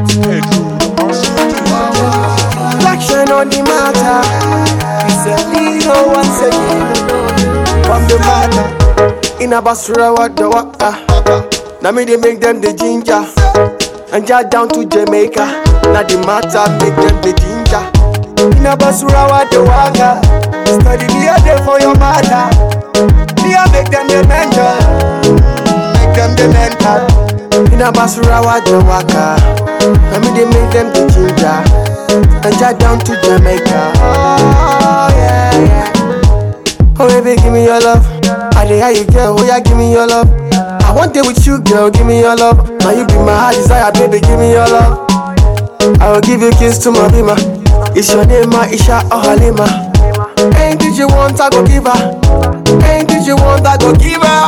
Black shine on the matter. He said, Lino once again. From the matter. In a basura, what the waka. Now me they make them the ginger. And just down to Jamaica. Now the matter make them the ginger. In a basura, what the waka. Study the other for your mother. Me I make them the mental. Make them the mental. In a basura, what the waka. Now me they make them the ginger. And just down to Jamaica. Oh yeah, yeah. Oh baby, give me your love. I dey how you girl, oh yeah, give me your love. I want it with you, girl, give me your love. Now you be my heart desire, baby, give me your love. I will give you kiss to my bima. It's your name, Isha or Halima. Anything you want, I go give her. Anything you want, I go give her.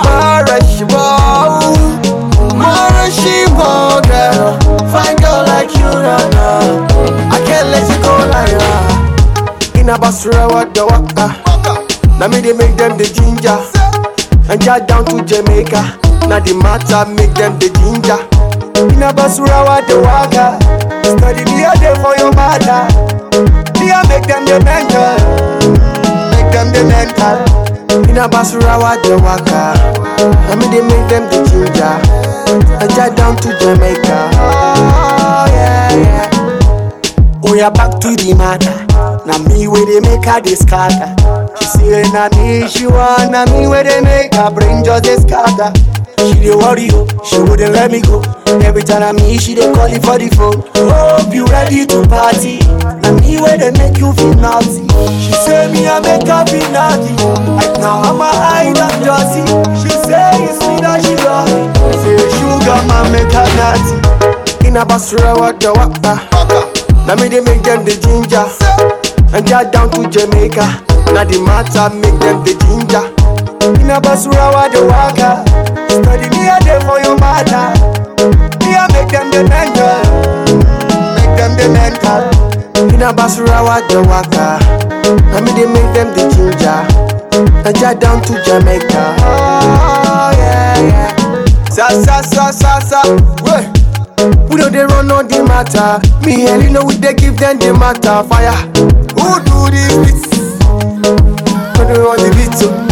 Marashimo, girl. Fine girl like you, no. I can't let you go like that. In a basura, what the waka. Now me they make them the ginger. And just down to Jamaica. Now the matter make them the ginger. In a basura, what the waka. Study the other for your mother. Me I make them the mental. Make them the mental. In a basura, what the waka. Now me they make them the ginger. And just down to Jamaica. Oh yeah, yeah. Oh yeah, back to the matter. Now me where they make her discard. She say na me she want, na me where they make her bring just this scatter. She dey worry yo, she wouldn't let me go. Every time I meet she dey call you for the phone. Hope you ready to party. Na me where they make you feel naughty. She say me I make her feel naughty. Right now I'm a hide and Josie. She say it's me that she love me. Say sugar man make her naughty. In a basura what the waka. Now me they make them the ginger. And just down to Jamaica. Now the matter make them the ginger. In a basura what the waka. Study me a day for your mother. Me a make them the mental. Make them the mental. In a basura what the waka. Now me they make them the ginger. And just down to Jamaica. Oh yeah, yeah. Sa. Wait. We know they run on the matter. Me and you know we they give them the matter. Fire. Who do this beats? Who do run the beat?